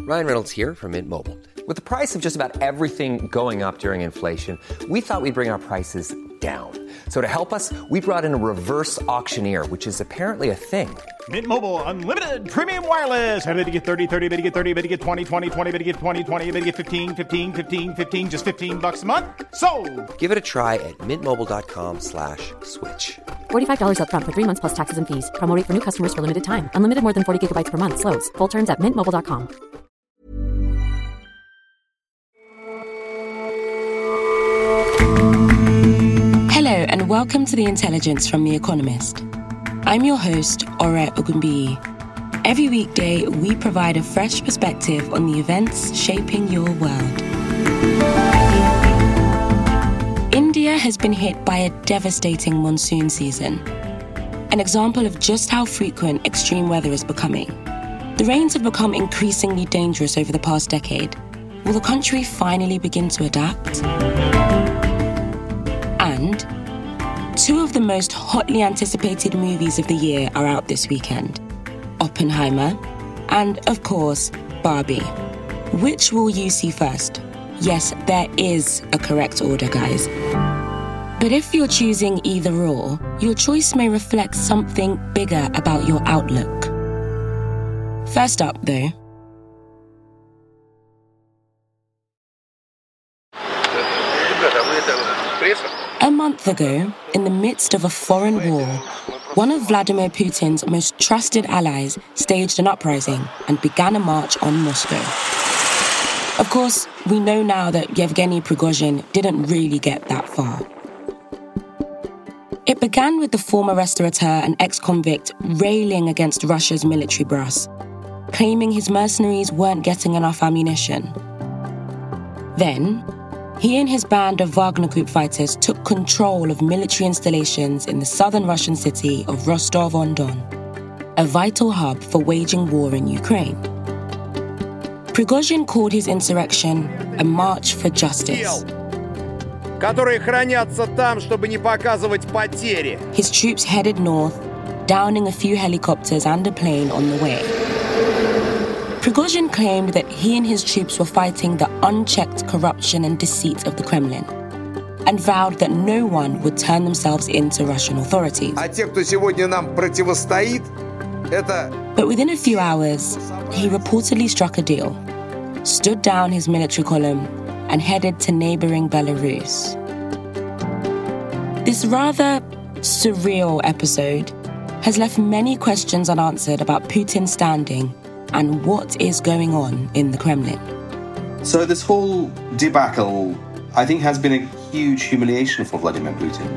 Ryan Reynolds here from Mint Mobile. With the price of just about everything going up during inflation, we thought we'd bring our prices down. So to help us, we brought in a reverse auctioneer, which is apparently a thing. Mint Mobile Unlimited Premium Wireless. How to get 30, 30, bit to get 30, bit to get 20, 20, 20, bit to get 20, 20, bit to get 15, 15, 15, 15, just $15 a month? Sold! Give it a try at mintmobile.com/switch. $45 up front for 3 months plus taxes and fees. Promo rate for new customers for limited time. Unlimited more than 40 gigabytes per month. Slows full terms at mintmobile.com. Hello and welcome to The Intelligence from The Economist. I'm your host, Ore Ogunbiyi. Every weekday, we provide a fresh perspective on the events shaping your world. India has been hit by a devastating monsoon season, an example of just how frequent extreme weather is becoming. The rains have become increasingly dangerous over the past decade. Will the country finally begin to adapt? And two of the most hotly anticipated movies of the year are out this weekend: Oppenheimer and, of course, Barbie. Which will you see first? Yes, there is a correct order, guys. But if you're choosing either or, your choice may reflect something bigger about your outlook. First up, though. A month ago, in the midst of a foreign war, one of Vladimir Putin's most trusted allies staged an uprising and began a march on Moscow. Of course, we know now that Yevgeny Prigozhin didn't really get that far. It began with the former restaurateur and ex-convict railing against Russia's military brass, claiming his mercenaries weren't getting enough ammunition. Then, he and his band of Wagner Group fighters took control of military installations in the southern Russian city of Rostov-on-Don, a vital hub for waging war in Ukraine. Prigozhin called his insurrection a march for justice. His troops headed north, downing a few helicopters and a plane on the way. Prigozhin claimed that he and his troops were fighting the unchecked corruption and deceit of the Kremlin, and vowed that no one would turn themselves into Russian authorities. But within a few hours, he reportedly struck a deal, stood down his military column, and headed to neighboring Belarus. This rather surreal episode has left many questions unanswered about Putin's standing and what is going on in the Kremlin. So this whole debacle, I think, has been a huge humiliation for Vladimir Putin.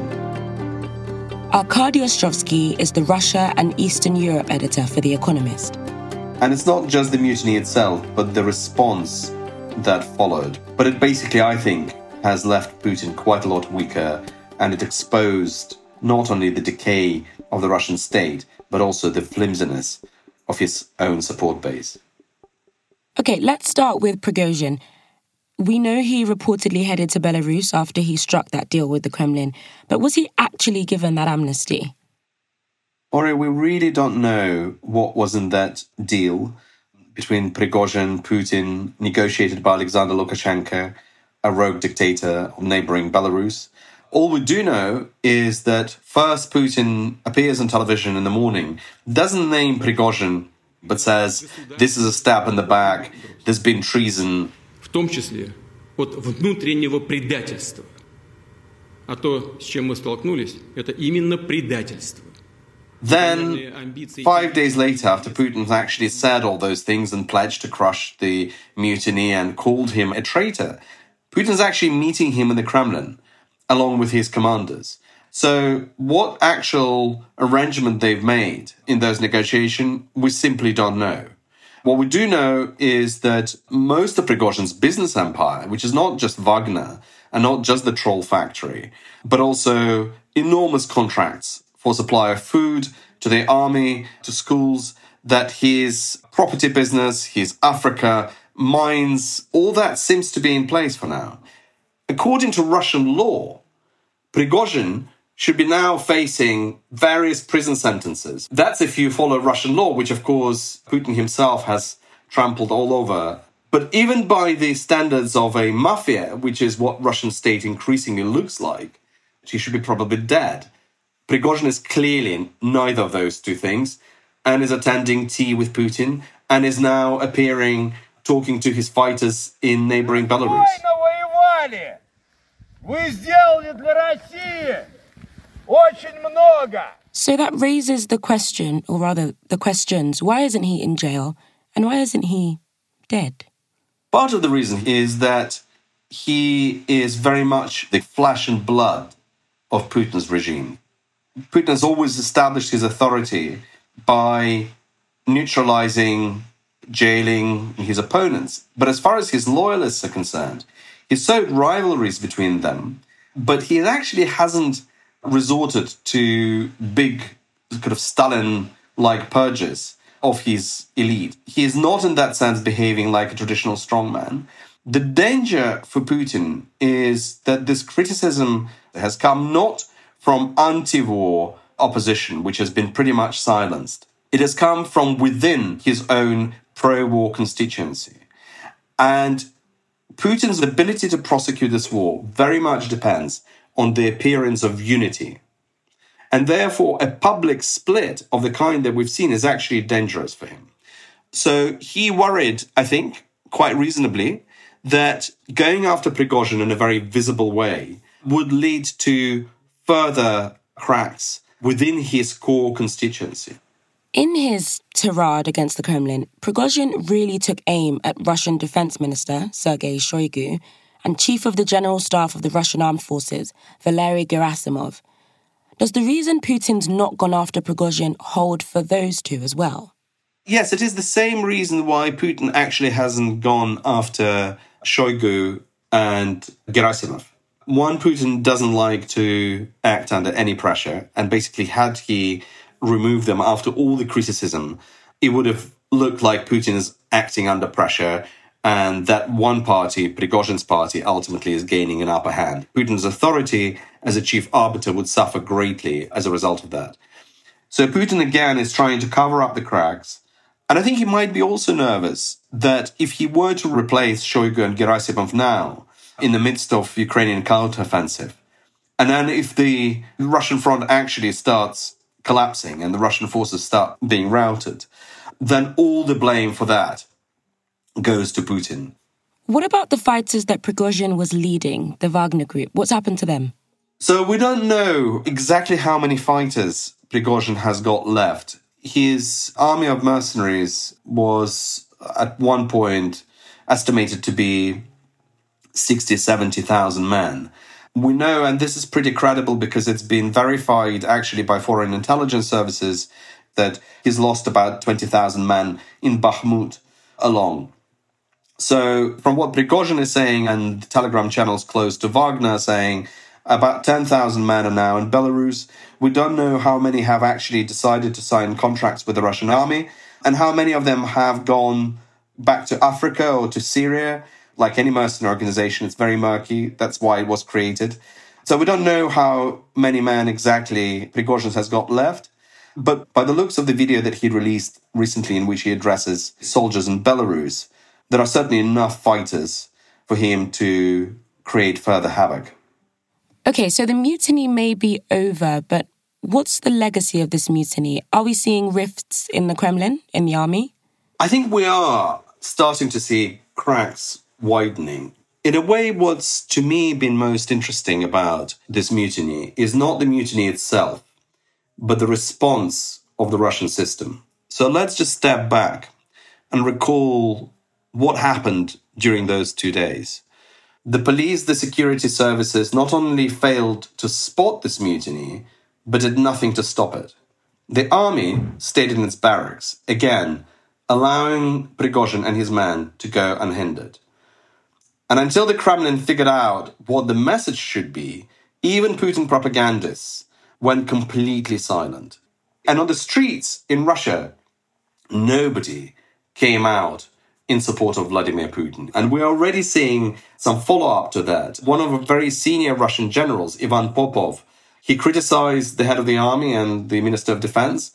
Arkady Ostrovsky is the Russia and Eastern Europe editor for The Economist. And it's not just the mutiny itself, but the response that followed. But it basically, I think, has left Putin quite a lot weaker, and it exposed not only the decay of the Russian state, but also the flimsiness of his own support base. Okay, let's start with Prigozhin. We know he reportedly headed to Belarus after he struck that deal with the Kremlin, but was he actually given that amnesty? Ori, we really don't know what was in that deal between Prigozhin, Putin, negotiated by Alexander Lukashenko, a rogue dictator of neighboring Belarus. All we do know is that first Putin appears on television in the morning, doesn't name Prigozhin, but says, this is a stab in the back, there's been treason. В том числе от внутреннего предательства. А то, с чем мы столкнулись, это именно предательство. Then, 5 days later, after Putin actually said all those things and pledged to crush the mutiny and called him a traitor, Putin's actually meeting him in the Kremlin, along with his commanders. So what actual arrangement they've made in those negotiations, we simply don't know. What we do know is that most of Prigozhin's business empire, which is not just Wagner and not just the troll factory, but also enormous contracts for supply of food to the army, to schools, that his property business, his Africa, mines, all that seems to be in place for now. According to Russian law, Prigozhin should be now facing various prison sentences. That's if you follow Russian law, which, of course, Putin himself has trampled all over. But even by the standards of a mafia, which is what Russian state increasingly looks like, he should be probably dead. Prigozhin is clearly neither of those two things and is attending tea with Putin and is now appearing, talking to his fighters in neighboring Belarus. So that raises the question, or rather the questions, why isn't he in jail and why isn't he dead? Part of the reason is that he is very much the flesh and blood of Putin's regime. Putin has always established his authority by neutralizing, jailing his opponents. But as far as his loyalists are concerned, he sowed rivalries between them, but he actually hasn't resorted to big kind of Stalin-like purges of his elite. He is not in that sense behaving like a traditional strongman. The danger for Putin is that this criticism has come not from anti-war opposition, which has been pretty much silenced. It has come from within his own pro-war constituency. And Putin's ability to prosecute this war very much depends on the appearance of unity. And therefore, a public split of the kind that we've seen is actually dangerous for him. So he worried, I think, quite reasonably, that going after Prigozhin in a very visible way would lead to further cracks within his core constituency. In his tirade against the Kremlin, Prigozhin really took aim at Russian Defense Minister Sergei Shoigu and Chief of the General Staff of the Russian Armed Forces, Valery Gerasimov. Does the reason Putin's not gone after Prigozhin hold for those two as well? Yes, it is the same reason why Putin actually hasn't gone after Shoigu and Gerasimov. One, Putin doesn't like to act under any pressure, and basically had he removed them after all the criticism, it would have looked like Putin is acting under pressure and that one party, Prigozhin's party, ultimately is gaining an upper hand. Putin's authority as a chief arbiter would suffer greatly as a result of that. So Putin, again, is trying to cover up the cracks. And I think he might be also nervous that if he were to replace Shoigu and Gerasimov now, in the midst of Ukrainian counteroffensive, and then if the Russian front actually starts collapsing and the Russian forces start being routed, then all the blame for that goes to Putin. What about the fighters that Prigozhin was leading, the Wagner group? What's happened to them? So we don't know exactly how many fighters Prigozhin has got left. His army of mercenaries was at one point estimated to be 60,000, 70,000 men. We know, and this is pretty credible because it's been verified actually by foreign intelligence services, that he's lost about 20,000 men in Bakhmut alone. So from what Prigozhin is saying, and Telegram channels close to Wagner saying, about 10,000 men are now in Belarus. We don't know how many have actually decided to sign contracts with the Russian army, and how many of them have gone back to Africa or to Syria. Like any mercenary organization, it's very murky. That's why it was created. So we don't know how many men exactly Prigozhin has got left. But by the looks of the video that he released recently, in which he addresses soldiers in Belarus, there are certainly enough fighters for him to create further havoc. Okay, so the mutiny may be over, but what's the legacy of this mutiny? Are we seeing rifts in the Kremlin, in the army? I think we are starting to see cracks widening. In a way, what's to me been most interesting about this mutiny is not the mutiny itself, but the response of the Russian system. So let's just step back and recall what happened during those 2 days. The police, the security services not only failed to spot this mutiny, but did nothing to stop it. The army stayed in its barracks, again, allowing Prigozhin and his men to go unhindered. And until the Kremlin figured out what the message should be, even Putin propagandists went completely silent. And on the streets in Russia, nobody came out in support of Vladimir Putin. And we're already seeing some follow-up to that. One of the very senior Russian generals, Ivan Popov, he criticized the head of the army and the Minister of Defense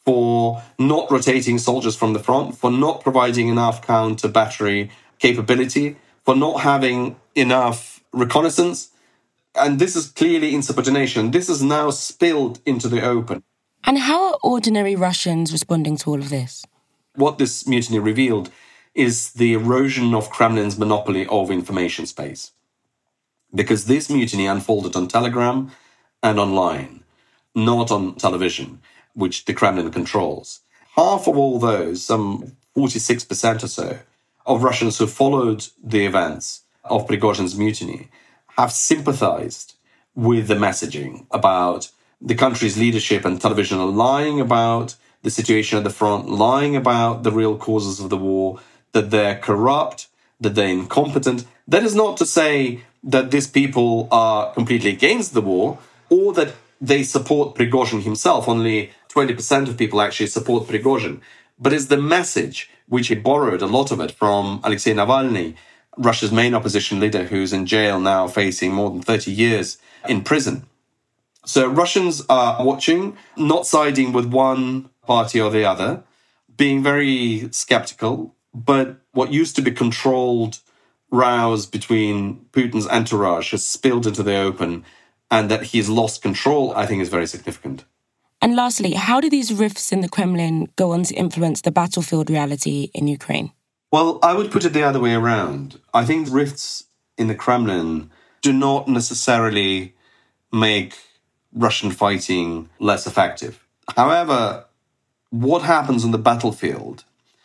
for not rotating soldiers from the front, for not providing enough counter-battery capability, for not having enough reconnaissance. And this is clearly insubordination. This is now spilled into the open. And how are ordinary Russians responding to all of this? What this mutiny revealed is the erosion of Kremlin's monopoly of information space. Because this mutiny unfolded on Telegram and online, not on television, which the Kremlin controls. Half of all those, some 46% or so, of Russians who followed the events of Prigozhin's mutiny have sympathized with the messaging about the country's leadership and television are lying about the situation at the front, lying about the real causes of the war, that they're corrupt, that they're incompetent. That is not to say that these people are completely against the war or that they support Prigozhin himself. Only 20% of people actually support Prigozhin. But it's the message, which he borrowed a lot of it from Alexei Navalny, Russia's main opposition leader, who's in jail now facing more than 30 years in prison. So Russians are watching, not siding with one party or the other, being very skeptical. But what used to be controlled rows between Putin's entourage has spilled into the open, and that he's lost control, I think, is very significant. And lastly, how do these rifts in the Kremlin go on to influence the battlefield reality in Ukraine? Well, I would put it the other way around. I think rifts in the Kremlin do not necessarily make Russian fighting less effective. However, what happens on the battlefield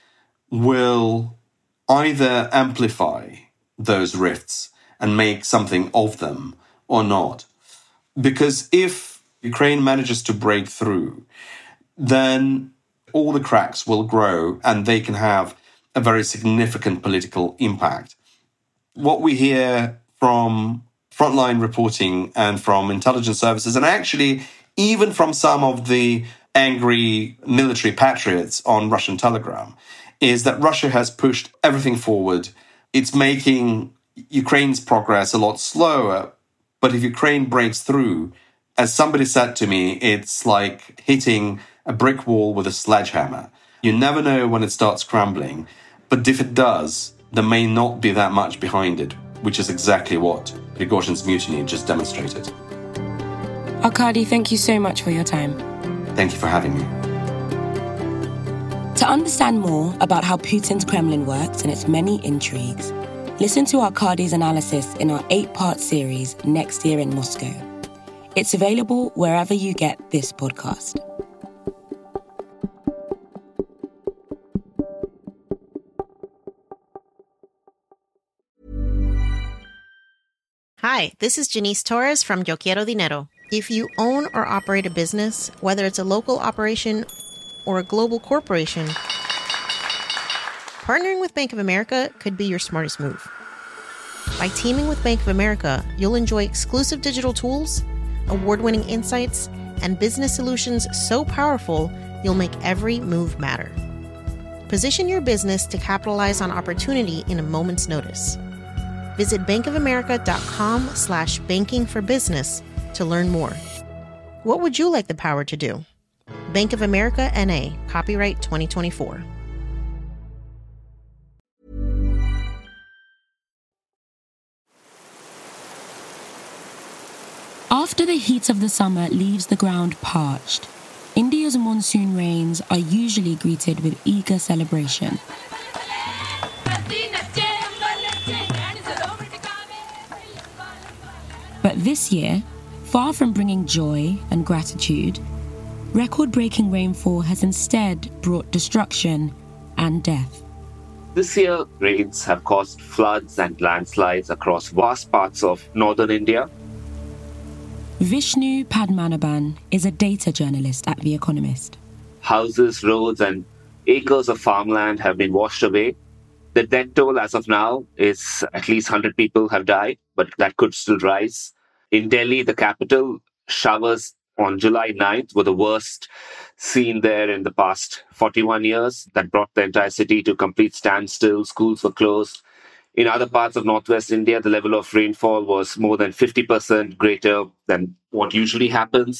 will either amplify those rifts and make something of them or not. Because if Ukraine manages to break through, then all the cracks will grow and they can have a very significant political impact. What we hear from frontline reporting and from intelligence services, and actually even from some of the angry military patriots on Russian Telegram, is that Russia has pushed everything forward. It's making Ukraine's progress a lot slower. But if Ukraine breaks through, as somebody said to me, it's like hitting a brick wall with a sledgehammer. You never know when it starts crumbling. But if it does, there may not be that much behind it, which is exactly what Prigozhin's mutiny just demonstrated. Arkady, thank you so much for your time. Thank you for having me. To understand more about how Putin's Kremlin works and its many intrigues, listen to Arkady's analysis in our 8-part series, Next Year in Moscow. It's available wherever you get this podcast. Hi, this is Janice Torres from Yo Quiero Dinero. If you own or operate a business, whether it's a local operation or a global corporation, partnering with Bank of America could be your smartest move. By teaming with Bank of America, you'll enjoy exclusive digital tools, award-winning insights, and business solutions so powerful, you'll make every move matter. Position your business to capitalize on opportunity in a moment's notice. Visit bankofamerica.com/banking-for-business to learn more. What would you like the power to do? Bank of America N.A., copyright 2024. After the heat of the summer leaves the ground parched, India's monsoon rains are usually greeted with eager celebration. But this year, far from bringing joy and gratitude, record-breaking rainfall has instead brought destruction and death. This year, rains have caused floods and landslides across vast parts of northern India. Vishnu Padmanabhan is a data journalist at The Economist. Houses, roads, and acres of farmland have been washed away. The death toll as of now is at least 100 people have died, but that could still rise. In Delhi, the capital, showers on July 9th were the worst seen there in the past 41 years. That brought the entire city to complete standstill. Schools were closed. In other parts of northwest India, the level of rainfall was more than 50% greater than what usually happens.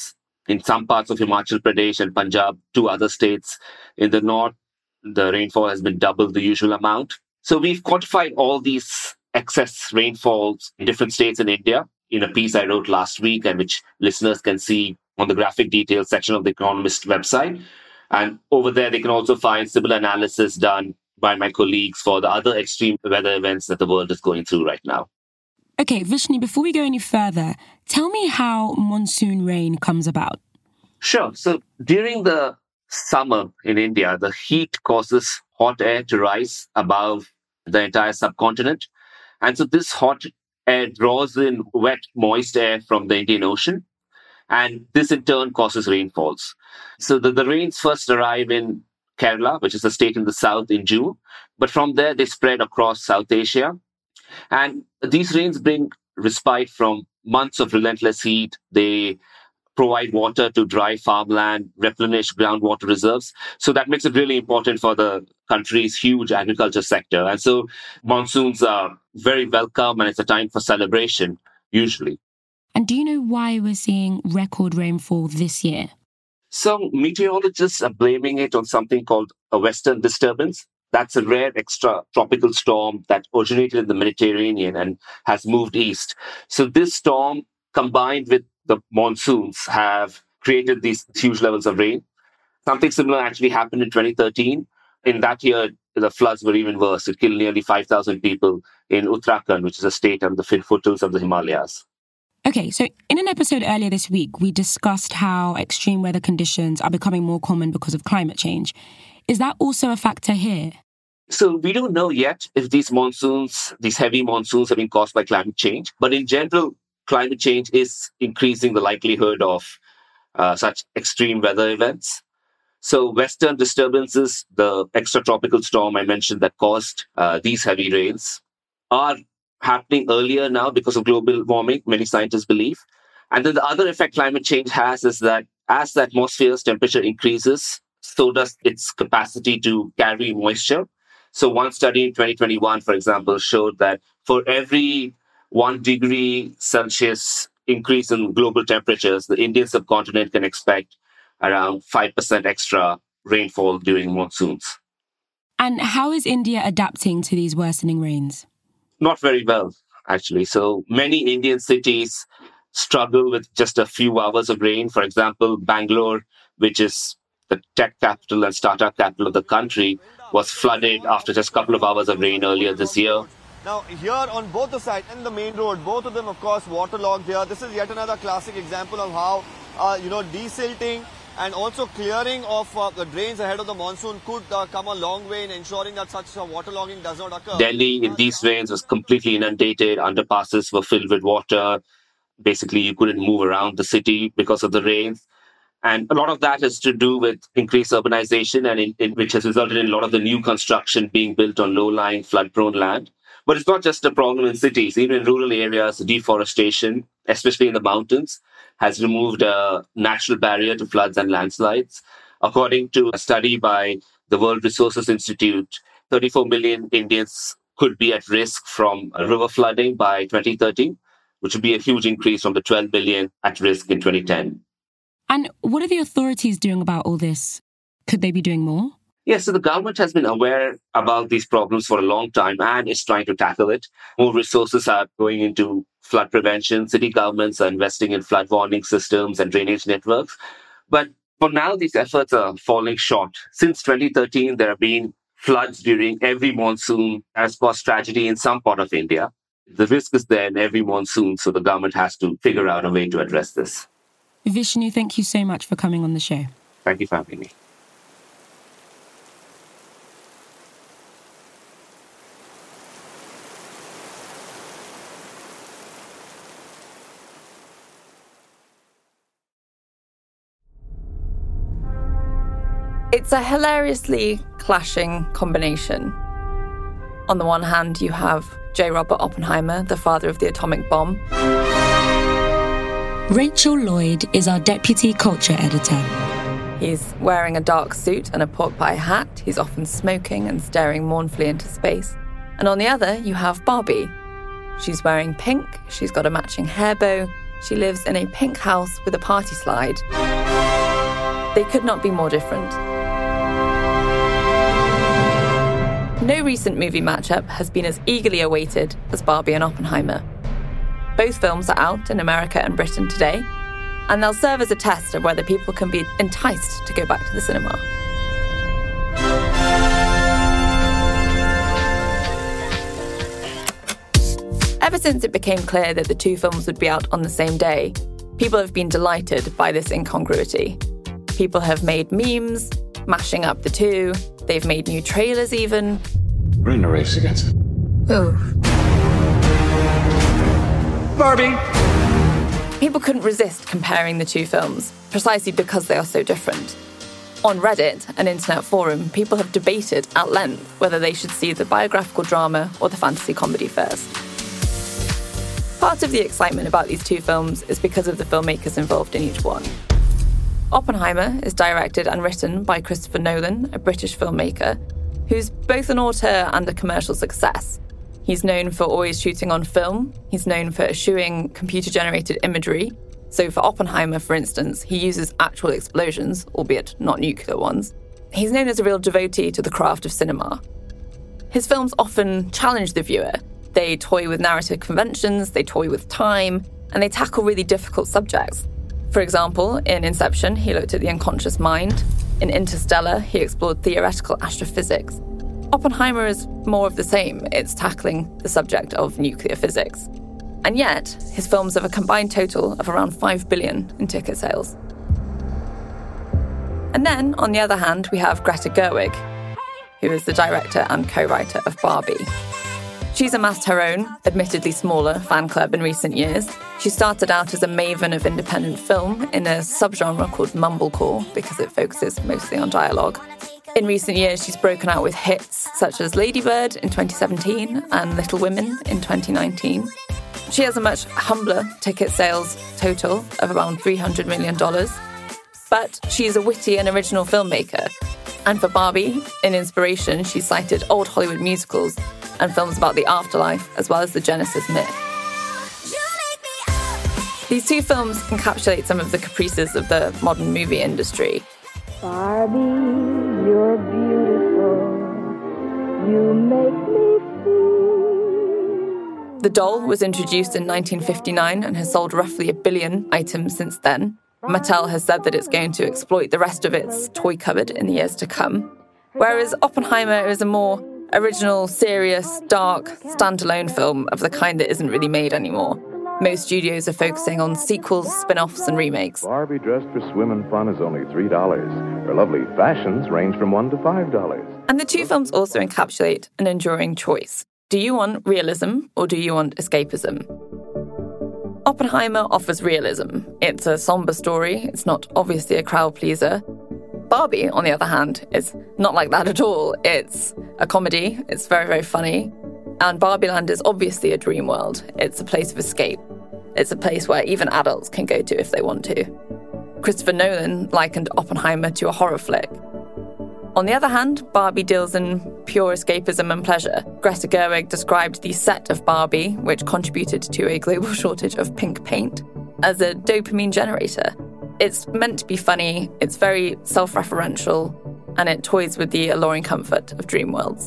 In some parts of Himachal Pradesh and Punjab, 2 other states in the north, the rainfall has been double the usual amount. So we've quantified all these excess rainfalls in different states in India in a piece I wrote last week, and which listeners can see on the graphic details section of the Economist website. And over there, they can also find similar analysis done by my colleagues for the other extreme weather events that the world is going through right now. Okay, Vishnu, before we go any further, tell me how monsoon rain comes about. Sure. So during the summer in India, the heat causes hot air to rise above the entire subcontinent. And so this hot air draws in wet, moist air from the Indian Ocean. And this in turn causes rainfalls. So the rains first arrive in Kerala, which is a state in the south, in June. But from there, they spread across South Asia. And these rains bring respite from months of relentless heat. They provide water to dry farmland, replenish groundwater reserves. So that makes it really important for the country's huge agriculture sector. And so monsoons are very welcome, and it's a time for celebration, usually. And do you know why we're seeing record rainfall this year? So meteorologists are blaming it on something called a western disturbance. That's a rare extratropical storm that originated in the Mediterranean and has moved east. So this storm, combined with the monsoons, have created these huge levels of rain. Something similar actually happened in 2013. In that year, the floods were even worse. It killed nearly 5,000 people in Uttarakhand, which is a state on the foothills of the Himalayas. Okay, so in an episode earlier this week, we discussed how extreme weather conditions are becoming more common because of climate change. Is that also a factor here? So we don't know yet if these heavy monsoons have been caused by climate change. But in general, climate change is increasing the likelihood of such extreme weather events. So western disturbances, the extratropical storm I mentioned that caused these heavy rains, are happening earlier now because of global warming, many scientists believe. And then the other effect climate change has is that as the atmosphere's temperature increases, so does its capacity to carry moisture. So one study in 2021, for example, showed that for every 1 degree Celsius increase in global temperatures, the Indian subcontinent can expect around 5% extra rainfall during monsoons. And how is India adapting to these worsening rains? Not very well, actually. So many Indian cities struggle with just a few hours of rain. For example, Bangalore, which is the tech capital and startup capital of the country, was flooded after just a couple of hours of rain earlier this year. Now, here on both the side and the main road, both of them, of course, waterlogged here. This is yet another classic example of how, desilting and also clearing of the drains ahead of the monsoon could come a long way in ensuring that such waterlogging does not occur. Delhi, in these rains, was completely inundated. Underpasses were filled with water. Basically, you couldn't move around the city because of the rains. And a lot of that has to do with increased urbanization, and which has resulted in a lot of the new construction being built on low-lying, flood-prone land. But it's not just a problem in cities. Even in rural areas, deforestation, especially in the mountains, has removed a natural barrier to floods and landslides. According to a study by the World Resources Institute, 34 million Indians could be at risk from river flooding by 2030, which would be a huge increase from the 12 million at risk in 2010. And what are the authorities doing about all this? Could they be doing more? Yes, so the government has been aware about these problems for a long time and is trying to tackle it. More resources are going into flood prevention. City governments are investing in flood warning systems and drainage networks. But for now, these efforts are falling short. Since 2013, there have been floods during every monsoon has caused tragedy in some part of India. The risk is there in every monsoon, so the government has to figure out a way to address this. Vishnu, thank you so much for coming on the show. Thank you for having me. It's a hilariously clashing combination. On the one hand, you have J. Robert Oppenheimer, the father of the atomic bomb. Rachel Lloyd is our deputy culture editor. He's wearing a dark suit and a pork pie hat. He's often smoking and staring mournfully into space. And on the other, you have Barbie. She's wearing pink, she's got a matching hair bow, she lives in a pink house with a party slide. They could not be more different. No recent movie matchup has been as eagerly awaited as Barbie and Oppenheimer. Both films are out in America and Britain today, and they'll serve as a test of whether people can be enticed to go back to the cinema. Ever since it became clear that the two films would be out on the same day, people have been delighted by this incongruity. People have made memes, mashing up the two. They've made new trailers even. We're in a race against it. Oh. Barbie! People couldn't resist comparing the two films, precisely because they are so different. On Reddit, an internet forum, people have debated at length whether they should see the biographical drama or the fantasy comedy first. Part of the excitement about these two films is because of the filmmakers involved in each one. Oppenheimer is directed and written by Christopher Nolan, a British filmmaker, who's both an auteur and a commercial success. He's known for always shooting on film. He's known for eschewing computer-generated imagery. So for Oppenheimer, for instance, he uses actual explosions, albeit not nuclear ones. He's known as a real devotee to the craft of cinema. His films often challenge the viewer. They toy with narrative conventions, they toy with time, and they tackle really difficult subjects. For example, in Inception, he looked at the unconscious mind. In Interstellar, he explored theoretical astrophysics. Oppenheimer is more of the same. It's tackling the subject of nuclear physics. And yet, his films have a combined total of around $5 billion in ticket sales. And then, on the other hand, we have Greta Gerwig, who is the director and co-writer of Barbie. She's amassed her own, admittedly smaller, fan club in recent years. She started out as a maven of independent film in a subgenre called mumblecore because it focuses mostly on dialogue. In recent years, she's broken out with hits such as Lady Bird in 2017 and Little Women in 2019. She has a much humbler ticket sales total of around $300 million. But she's a witty and original filmmaker. And for Barbie, in inspiration, she cited old Hollywood musicals and films about the afterlife, as well as the Genesis myth. These two films encapsulate some of the caprices of the modern movie industry. Barbie, you're beautiful. You make me feel. The doll was introduced in 1959 and has sold roughly 1 billion items since then. Mattel has said that it's going to exploit the rest of its toy cupboard in the years to come. Whereas Oppenheimer is a more original, serious, dark, standalone film of the kind that isn't really made anymore. Most studios are focusing on sequels, spin-offs, and remakes. Barbie dressed for swim and fun is only $3. Her lovely fashions range from $1 to $5. And the two films also encapsulate an enduring choice. Do you want realism or do you want escapism? Oppenheimer offers realism. It's a somber story. It's not obviously a crowd pleaser. Barbie, on the other hand, is not like that at all. It's a comedy. It's very, very funny. And Barbieland is obviously a dream world. It's a place of escape. It's a place where even adults can go to if they want to. Christopher Nolan likened Oppenheimer to a horror flick. On the other hand, Barbie deals in pure escapism and pleasure. Greta Gerwig described the set of Barbie, which contributed to a global shortage of pink paint, as a dopamine generator. It's meant to be funny, it's very self-referential, and it toys with the alluring comfort of dream worlds.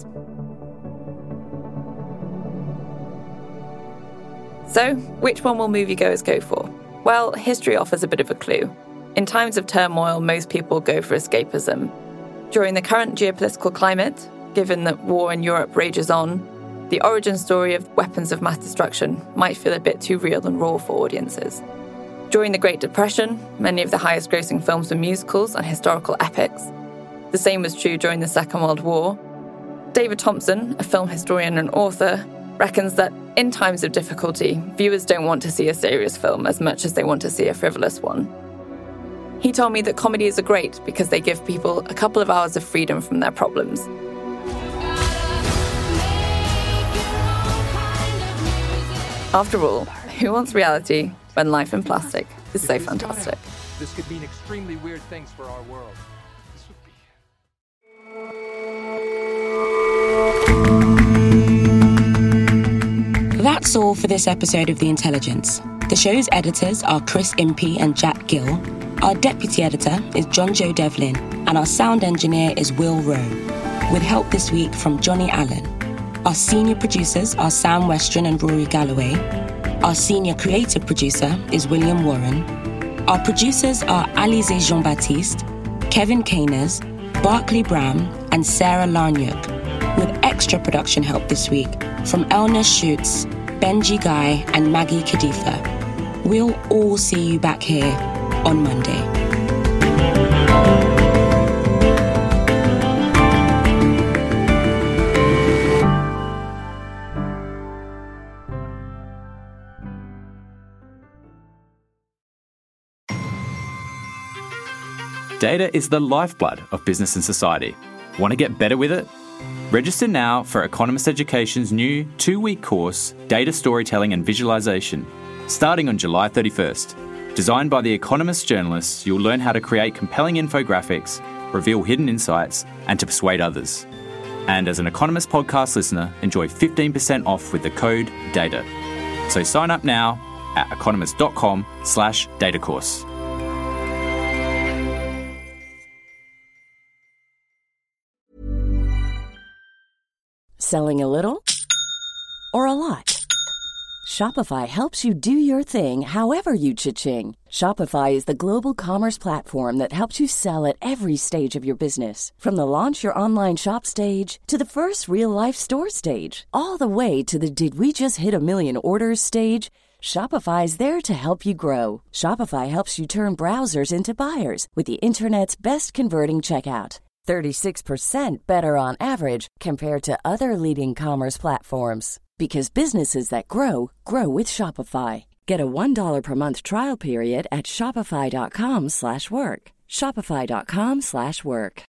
So, which one will moviegoers go for? Well, history offers a bit of a clue. In times of turmoil, most people go for escapism. During the current geopolitical climate, given that war in Europe rages on, the origin story of weapons of mass destruction might feel a bit too real and raw for audiences. During the Great Depression, many of the highest-grossing films were musicals and historical epics. The same was true during the Second World War. David Thompson, a film historian and author, reckons that in times of difficulty, viewers don't want to see a serious film as much as they want to see a frivolous one. He told me that comedies are great because they give people a couple of hours of freedom from their problems. After all, who wants reality when life in plastic is so fantastic? This could mean extremely weird things for our world. That's all for this episode of The Intelligence. The show's editors are Chris Impey and Jack Gill. Our deputy editor is John Joe Devlin, and our sound engineer is Will Rowe, with help this week from Johnny Allen. Our senior producers are Sam Westron and Rory Galloway. Our senior creative producer is William Warren. Our producers are Alize Jean-Baptiste, Kevin Caners, Barclay Brown, and Sarah Larniuk, with extra production help this week from Elna Schutz, Benji Guy, and Maggie Kadifa. We'll all see you back here on Monday. Data is the lifeblood of business and society. Want to get better with it? Register now for Economist Education's new 2-week course, Data Storytelling and Visualization, starting on July 31st. Designed by The Economist journalists, you'll learn how to create compelling infographics, reveal hidden insights, and to persuade others. And as an Economist podcast listener, enjoy 15% off with the code DATA. So sign up now at economist.com/datacourse. Selling a little or a lot? Shopify helps you do your thing however you cha-ching. Shopify is the global commerce platform that helps you sell at every stage of your business. From the launch your online shop stage to the first real-life store stage, all the way to the did we just hit a million orders stage. Shopify is there to help you grow. Shopify helps you turn browsers into buyers with the internet's best converting checkout. 36% better on average compared to other leading commerce platforms. Because businesses that grow, grow with Shopify. Get a $1 per month trial period at shopify.com/work. Shopify.com/work.